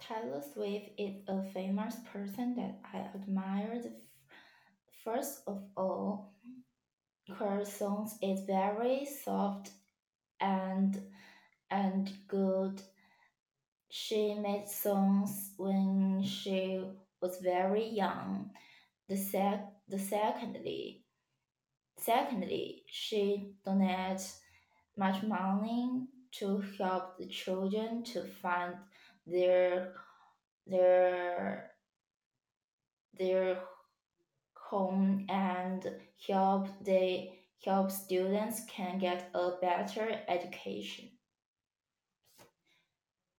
Taylor Swift is a famous person that I admire. First of all, her songs is very soft and good. She made songs when she was very young. Secondly, she donates much money to help the children to find their their their home and help students can get a better education.